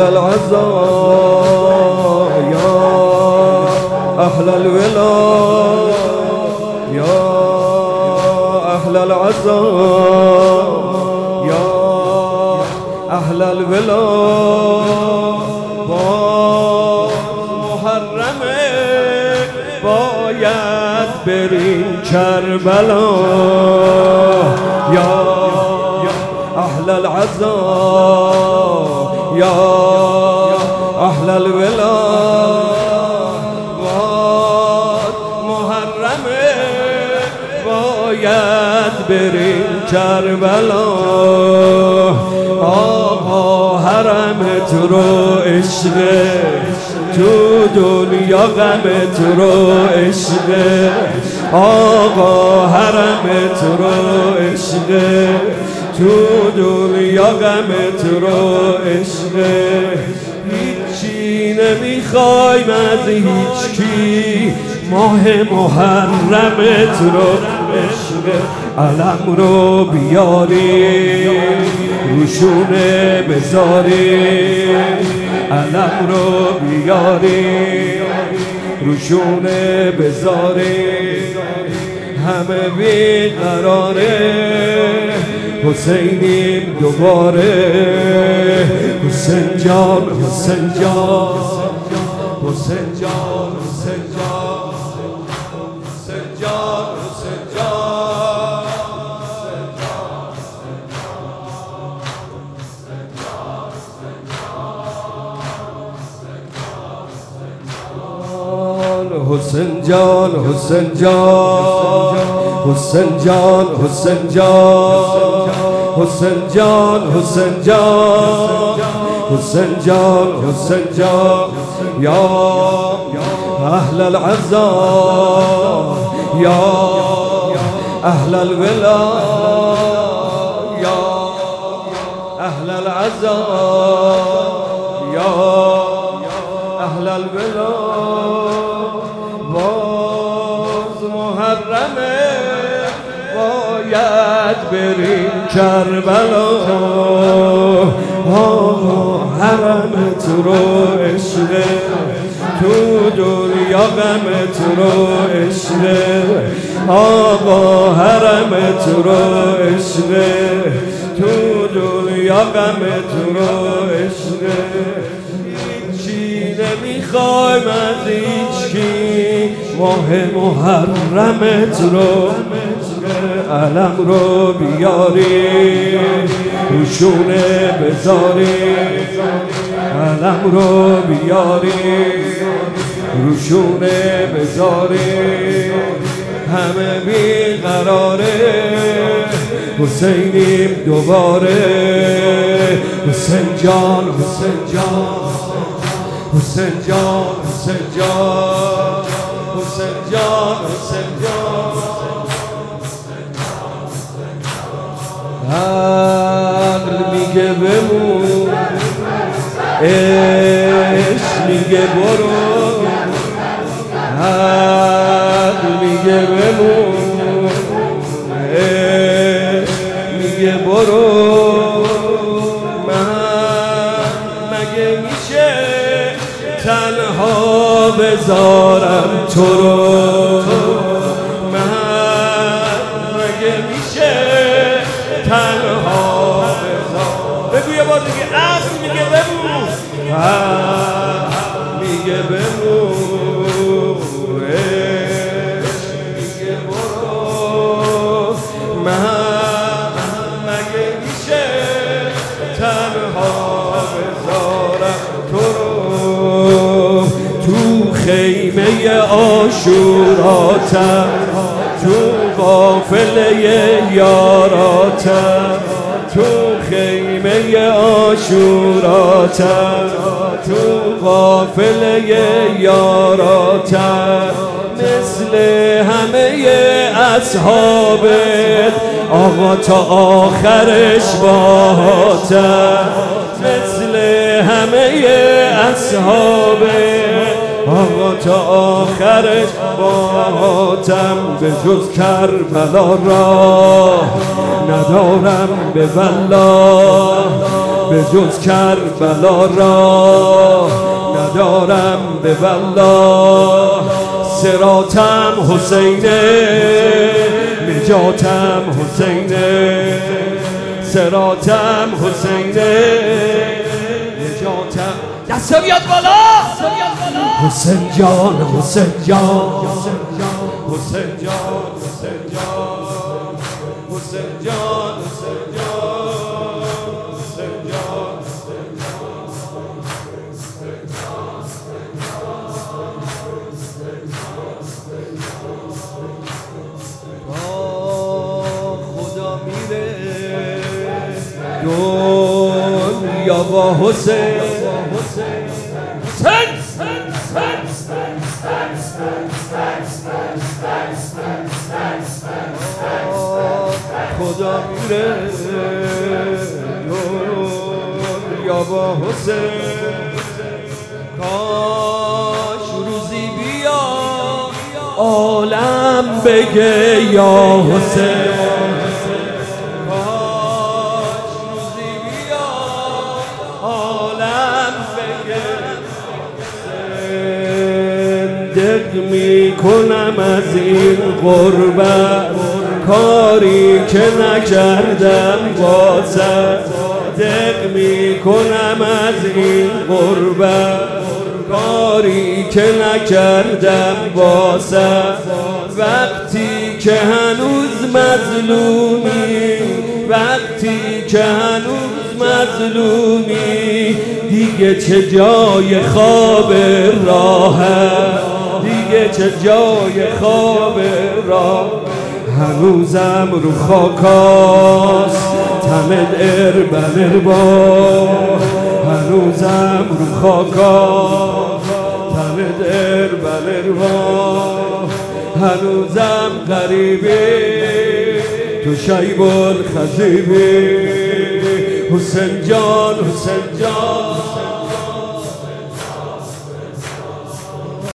العزا يا أهل الولا يا أهل العزا يا أهل الولا با محرم باید بریم کربلا یا أهل العزا يا أهل الولا محرم باید بریم کربلا آقا حرمت رو عشق تو دنیا غمت رو عشق آقا حرمت رو عشق تو دنیا غمت رو عشق هیچی نمیخوایم از هیچکی ماه محرمت رو عشق علم رو بیاری روشونه بذاری علم رو بیاری روشونه بذاری همه بیقراره حسینیم دوباره حسین جان حسین جان حسین جان حسین جان حسین جان حسین جان حسین جان حسین جان حسین جان حسین جان حسین جان حسین جان حسین جان حسین جان یا اهل العزا یا اهل الولا یا اهل العزا یا اهل الولا باز محرمه باید بریم کربلا آقا حرمت رو عشق تو دنیا غمت رو عشق آقا حرمت رو عشق تو دنیا غمت رو عشق هیچی نمیخوایم از هیچکی ماه محرمت رو علم رو بیاری روشونه بذاری علم رو بیاری روشونه بذاری همه بیقراره حسینیم دوباره حسین جان حسین جان حسین جان حسین جان حسین جان حسین جان عقل میگه بمون عشق میگه برو عقل میگه بمون عشق میگه برو من مگه میشه تنها بذارم تو رو من مگه میشه تنها بذار بگو یه بار دیگه عقل میگه بمون عقل میگه بمون میگه برو من مگه میشه تنها بذارم تو رو تو خیمه عاشوراتم تو قافله یاراتم تو خیمه عاشوراتم تو قافله یاراتم مثل همه اصحابت آقا تا آخرش باهاتم مثل همه اصحابت آقا تا آخرش باهاتم به جز کربلا راه ندارم به والله به جز کربلا را ندارم به والله. صراطم حسینه، نجاتم حسینه، صراطم حسینه، نجاتم. دست بیاد بالا. حسین جان، حسین جان، حسین جان، حسین جان، حسین جان، حسین جان، حسین جان، حسین جان. خدا میره دنیا با حسین. خدا میره دنیا با حسین. کاش روزی بیا عالم بگه یا حسین. کاش روزی بیا عالم بگه دق میکنم از این غربت، کاری که نکردم بازم. دق میکنم از این غربت، کاری که نکردم بازم. وقتی که هنوز مظلومی، وقتی که هنوز مظلومی، دیگه چه جای خواب راحه، دیگه چه جای خواب راه. هنوزم رو خاکاست تمد اربن اربا، هنوزم رو خاکاست تمد اربن اربا. هنوزم غریبی تو شیب الخزیبی. حسین جان، حسین جان،